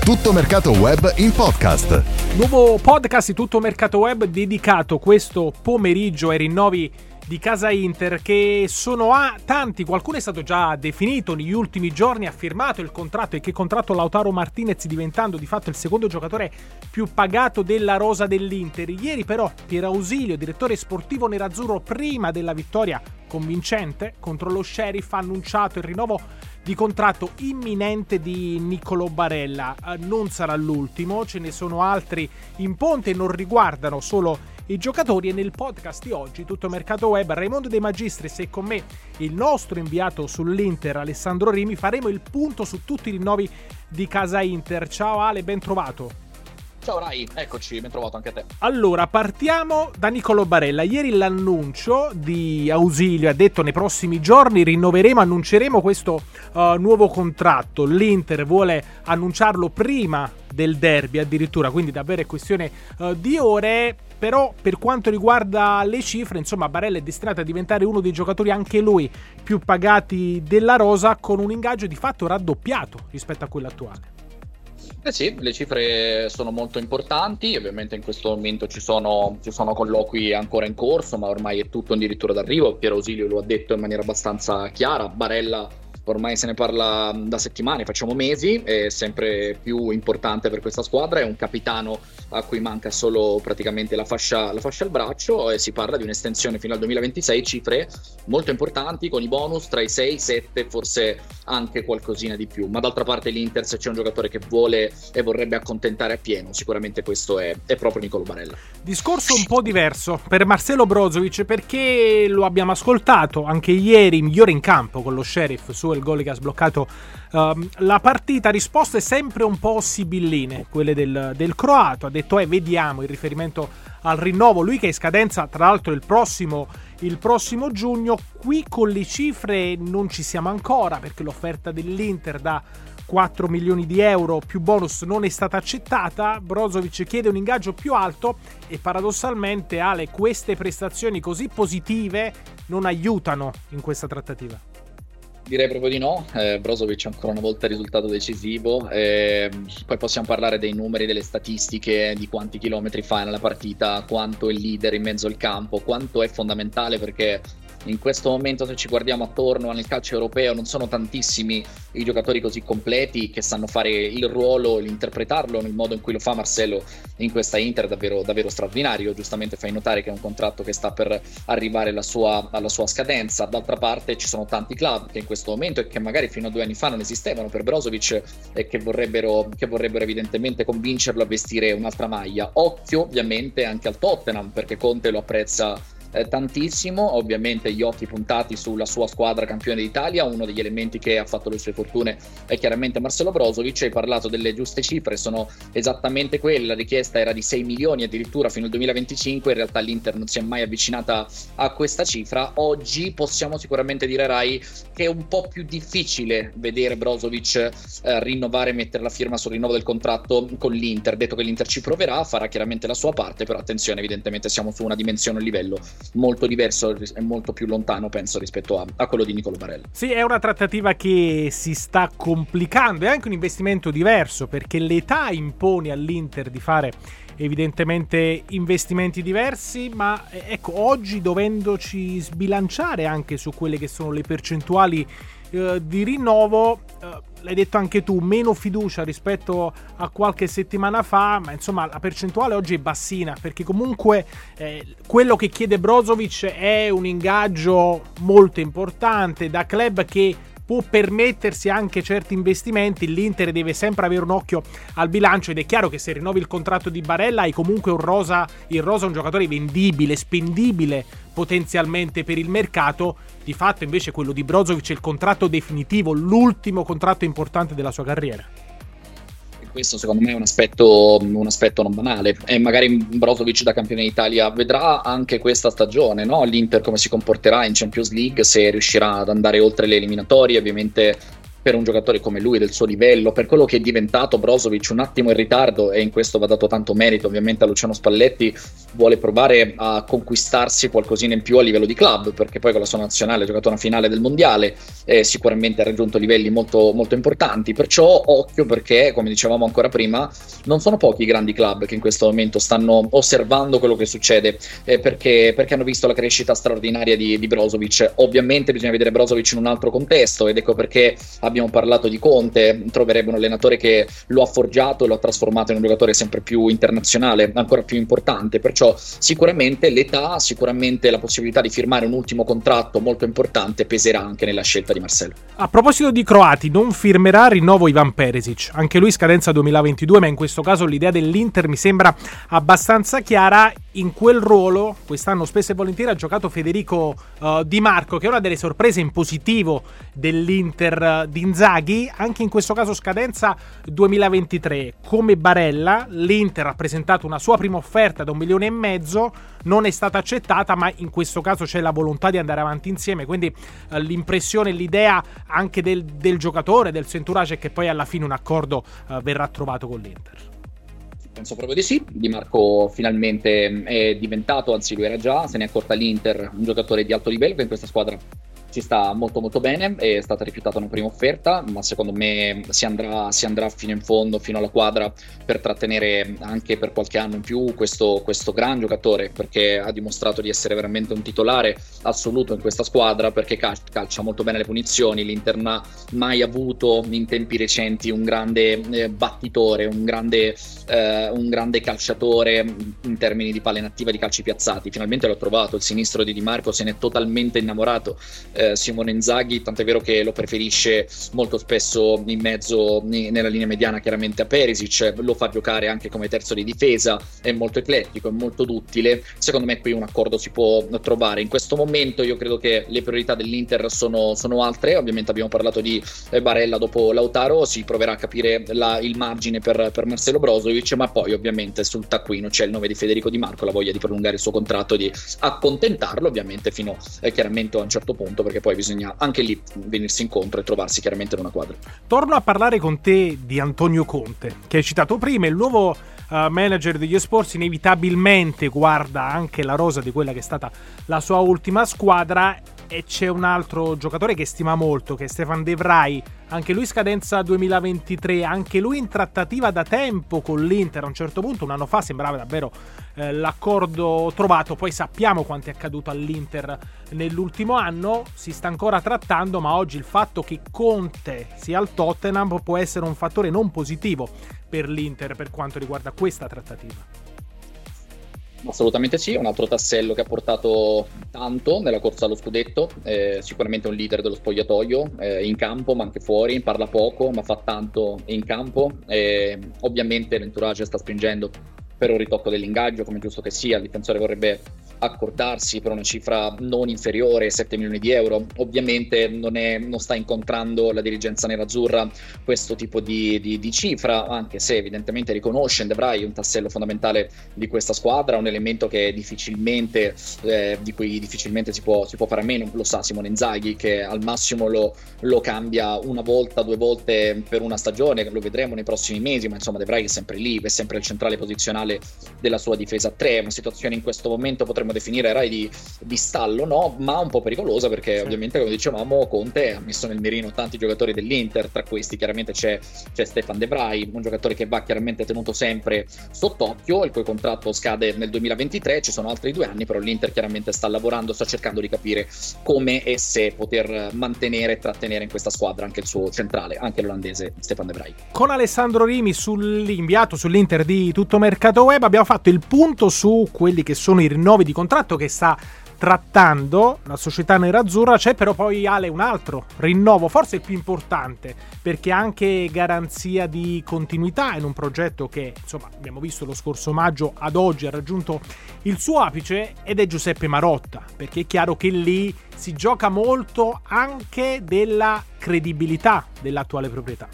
Tutto Mercato Web in podcast. Nuovo podcast di Tutto Mercato Web dedicato questo pomeriggio ai rinnovi di casa Inter, che sono tanti. Qualcuno è stato già definito negli ultimi giorni, ha firmato il contratto. E che contratto? Lautaro Martinez diventando di fatto il secondo giocatore più pagato della rosa dell'Inter. Ieri però Pier Ausilio, direttore sportivo nerazzurro, prima della vittoria convincente contro lo Sheriff, ha annunciato il rinnovo di contratto imminente di Niccolò Barella. Non sarà l'ultimo, ce ne sono altri in ponte, non riguardano solo i giocatori. E nel podcast di oggi, Tutto Mercato Web, Raimondo De Magistris e con me il nostro inviato sull'Inter Alessandro Rimi, faremo il punto su tutti i rinnovi di casa Inter. Ciao Ale, ben trovato. Ciao Rai, eccoci, ben trovato anche a te. Allora, partiamo da Niccolò Barella. Ieri l'annuncio di Ausilio ha detto: nei prossimi giorni annunceremo questo nuovo contratto. L'Inter vuole annunciarlo prima del derby addirittura, quindi davvero è questione di ore. Però per quanto riguarda le cifre, insomma, Barella è destinato a diventare uno dei giocatori, anche lui, più pagati della rosa, con un ingaggio di fatto raddoppiato rispetto a quello attuale. Sì, le cifre sono molto importanti. Ovviamente in questo momento ci sono colloqui ancora in corso, ma ormai è tutto addirittura d'arrivo. Pier Ausilio lo ha detto in maniera abbastanza chiara. Barella ormai se ne parla da settimane, facciamo mesi, è sempre più importante per questa squadra, è un capitano a cui manca solo praticamente la fascia al braccio, e si parla di un'estensione fino al 2026, cifre molto importanti con i bonus tra i 6, 7, forse anche qualcosina di più. Ma d'altra parte l'Inter, se c'è un giocatore che vuole e vorrebbe accontentare appieno, sicuramente questo è proprio Niccolò Barella. Discorso un po' diverso per Marcelo Brozovic, perché lo abbiamo ascoltato anche ieri, migliore in campo con lo Sheriff, su il gol che ha sbloccato la partita. Risposte sempre un po' sibilline, quelle del croato. Ha detto vediamo, in riferimento al rinnovo, lui che è in scadenza tra l'altro il prossimo giugno. Qui con le cifre non ci siamo ancora, perché l'offerta dell'Inter da 4 milioni di euro più bonus non è stata accettata. Brozovic chiede un ingaggio più alto e paradossalmente, Ale, queste prestazioni così positive non aiutano in questa trattativa. Direi proprio di no. Brozovic ancora una volta il risultato decisivo. Poi possiamo parlare dei numeri, delle statistiche, di quanti chilometri fa nella partita, quanto è leader in mezzo al campo, quanto è fondamentale, perché in questo momento, se ci guardiamo attorno nel calcio europeo, non sono tantissimi i giocatori così completi che sanno fare il ruolo, interpretarlo nel modo in cui lo fa Marcelo in questa Inter, davvero, davvero straordinario. Giustamente fai notare che è un contratto che sta per arrivare alla sua scadenza. D'altra parte ci sono tanti club che in questo momento, e che magari fino a 2 anni fa non esistevano per Brozovic, e che vorrebbero evidentemente convincerlo a vestire un'altra maglia. Occhio ovviamente anche al Tottenham, perché Conte lo apprezza tantissimo. Ovviamente gli occhi puntati sulla sua squadra campione d'Italia. Uno degli elementi che ha fatto le sue fortune è chiaramente Marcelo Brozovic. Hai parlato delle giuste cifre, sono esattamente quelle. La richiesta era di 6 milioni addirittura fino al 2025. In realtà l'Inter non si è mai avvicinata a questa cifra. Oggi possiamo sicuramente dire, Rai, che è un po' più difficile vedere Brozovic rinnovare e mettere la firma sul rinnovo del contratto con l'Inter. Detto che l'Inter ci proverà, farà chiaramente la sua parte, però attenzione, evidentemente siamo su una dimensione, un livello molto diverso e molto più lontano, penso, rispetto a quello di Niccolò Barella. Sì, è una trattativa che si sta complicando, è anche un investimento diverso, perché l'età impone all'Inter di fare evidentemente investimenti diversi. Ma ecco, oggi, dovendoci sbilanciare anche su quelle che sono le percentuali di rinnovo, l'hai detto anche tu, meno fiducia rispetto a qualche settimana fa, ma insomma la percentuale oggi è bassina, perché comunque quello che chiede Brozovic è un ingaggio molto importante da club che può permettersi anche certi investimenti. L'Inter deve sempre avere un occhio al bilancio, ed è chiaro che se rinnovi il contratto di Barella hai comunque il rosa un giocatore vendibile, spendibile potenzialmente per il mercato. Di fatto invece quello di Brozovic è il contratto definitivo, l'ultimo contratto importante della sua carriera. Questo secondo me è un aspetto non banale, e magari Brozovic da campione d'Italia vedrà anche questa stagione, no? L'Inter come si comporterà in Champions League, se riuscirà ad andare oltre le eliminatorie. Ovviamente per un giocatore come lui, del suo livello, per quello che è diventato Brozovic, un attimo in ritardo, e in questo va dato tanto merito ovviamente a Luciano Spalletti, vuole provare a conquistarsi qualcosina in più a livello di club, perché poi con la sua nazionale ha giocato una finale del mondiale, sicuramente ha raggiunto livelli molto, molto importanti, perciò occhio, perché come dicevamo ancora prima non sono pochi i grandi club che in questo momento stanno osservando quello che succede, perché hanno visto la crescita straordinaria di Brozovic. Ovviamente bisogna vedere Brozovic in un altro contesto, ed ecco perché abbiamo parlato di Conte. Troverebbe un allenatore che lo ha forgiato e lo ha trasformato in un giocatore sempre più internazionale, ancora più importante, perciò sicuramente l'età, sicuramente la possibilità di firmare un ultimo contratto molto importante peserà anche nella scelta di Marcelo. A proposito di croati, non firmerà rinnovo Ivan Perisic, anche lui scadenza 2022, ma in questo caso l'idea dell'Inter mi sembra abbastanza chiara. In quel ruolo quest'anno spesso e volentieri ha giocato Federico Di Marco, che è una delle sorprese in positivo dell'Inter di Inzaghi. Anche in questo caso scadenza 2023. Come Barella, l'Inter ha presentato una sua prima offerta da 1,5 milioni, non è stata accettata, ma in questo caso c'è la volontà di andare avanti insieme, quindi l'impressione, l'idea anche del giocatore, del suo entourage, è che poi alla fine un accordo verrà trovato con l'Inter. Penso proprio di sì. Di Marco finalmente è diventato, anzi lui era già, se ne è accorta l'Inter, un giocatore di alto livello che in questa squadra ci sta molto molto bene. È stata rifiutata una prima offerta, ma secondo me si andrà fino in fondo, fino alla quadra, per trattenere anche per qualche anno in più questo gran giocatore, perché ha dimostrato di essere veramente un titolare assoluto in questa squadra, perché calcia molto bene le punizioni. L'Inter non ha mai avuto in tempi recenti un grande battitore, un grande calciatore in termini di palla inattiva, di calci piazzati. Finalmente l'ho trovato, il sinistro di Di Marco se ne è totalmente innamorato Simone Inzaghi, tant'è vero che lo preferisce molto spesso in mezzo nella linea mediana, chiaramente, a Perisic. Lo fa giocare anche come terzo di difesa, è molto eclettico, è molto duttile. Secondo me qui un accordo si può trovare. In questo momento io credo che le priorità dell'Inter sono altre. Ovviamente abbiamo parlato di Barella dopo Lautaro, si proverà a capire il margine per Marcelo Brozovic, ma poi ovviamente sul taccuino c'è il nome di Federico Di Marco, la voglia di prolungare il suo contratto, di accontentarlo ovviamente fino chiaramente a un certo punto, perché poi bisogna anche lì venirsi incontro e trovarsi chiaramente in una quadra. Torno a parlare con te di Antonio Conte, che hai citato prima. Il nuovo manager degli Spurs inevitabilmente guarda anche la rosa di quella che è stata la sua ultima squadra, e c'è un altro giocatore che stima molto, che è Stefan De Vrij, anche lui scadenza 2023, anche lui in trattativa da tempo con l'Inter. A un certo punto, un anno fa, sembrava davvero l'accordo trovato. Poi sappiamo quanto è accaduto all'Inter nell'ultimo anno, si sta ancora trattando, ma oggi il fatto che Conte sia al Tottenham può essere un fattore non positivo per l'Inter per quanto riguarda questa trattativa. Assolutamente sì, un altro tassello che ha portato tanto nella corsa allo scudetto, sicuramente un leader dello spogliatoio, in campo ma anche fuori, parla poco ma fa tanto in campo. Ovviamente l'entourage sta spingendo per un ritocco dell'ingaggio, come giusto che sia. Il difensore vorrebbe accordarsi per una cifra non inferiore ai 7 milioni di euro. Ovviamente non sta incontrando la dirigenza nerazzurra questo tipo di cifra, anche se evidentemente riconosce in De Vrij un tassello fondamentale di questa squadra, un elemento che difficilmente di cui difficilmente si può fare a meno. Lo sa Simone Inzaghi, che al massimo lo cambia una volta, 2 volte per una stagione, lo vedremo nei prossimi mesi, ma insomma De Vrij è sempre lì, è sempre il centrale posizionale della sua difesa a 3. Una situazione in questo momento potremmo definire di stallo, no? Ma un po' pericolosa, perché ovviamente, come dicevamo, Conte ha messo nel mirino tanti giocatori dell'Inter. Tra questi chiaramente c'è Stefan De Vrij, un giocatore che va chiaramente tenuto sempre sott'occhio, il cui contratto scade nel 2023. Ci sono altri 2 anni, però l'Inter chiaramente sta lavorando, sta cercando di capire come e se poter mantenere e trattenere in questa squadra anche il suo centrale, anche l'olandese Stefan De Vrij. Con Alessandro Rimi, inviato sull'Inter di Tutto Mercato Web, abbiamo fatto il punto su quelli che sono i rinnovi di contratto che sta trattando la società nerazzurra. C'è però poi, Ale, un altro rinnovo, forse il più importante, perché anche garanzia di continuità in un progetto che, insomma, abbiamo visto lo scorso maggio ad oggi ha raggiunto il suo apice, ed è Giuseppe Marotta, perché è chiaro che lì si gioca molto anche della credibilità dell'attuale proprietà.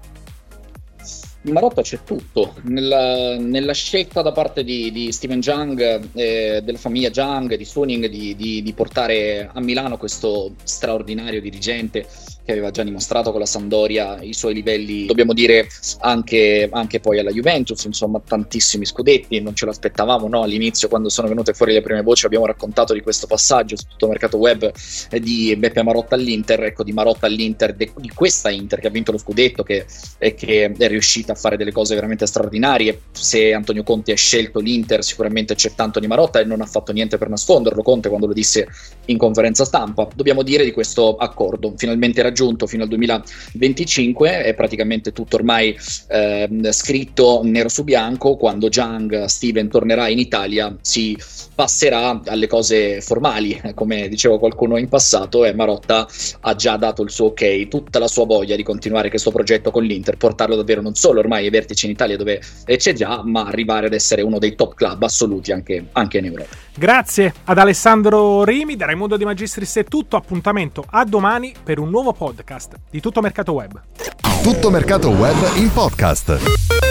In Marotta c'è tutto, nella scelta da parte di Steven Jang, della famiglia Jang, di Suning, di portare a Milano questo straordinario dirigente che aveva già dimostrato con la Sampdoria i suoi livelli, dobbiamo dire anche poi alla Juventus, insomma tantissimi scudetti, non ce l'aspettavamo, no? All'inizio, quando sono venute fuori le prime voci, abbiamo raccontato di questo passaggio su tutto il mercato web di Beppe Marotta all'Inter, ecco, di Marotta all'Inter, di questa Inter che ha vinto lo scudetto, che è riuscita a fare delle cose veramente straordinarie. Se Antonio Conte ha scelto l'Inter, sicuramente c'è tanto di Marotta, e non ha fatto niente per nasconderlo Conte quando lo disse in conferenza stampa. Dobbiamo dire di questo accordo finalmente raggiunto fino al 2025, è praticamente tutto ormai scritto nero su bianco. Quando Jang Steven tornerà in Italia si passerà alle cose formali, come diceva qualcuno in passato, e Marotta ha già dato il suo ok, tutta la sua voglia di continuare questo progetto con l'Inter, portarlo davvero non solo ormai ai vertici in Italia dove c'è già, ma arrivare ad essere uno dei top club assoluti anche in Europa. Grazie ad Alessandro Rimi, da Raimondo De Magistris è tutto, appuntamento a domani per un nuovo podcast di Tutto Mercato Web. Tutto Mercato Web in podcast.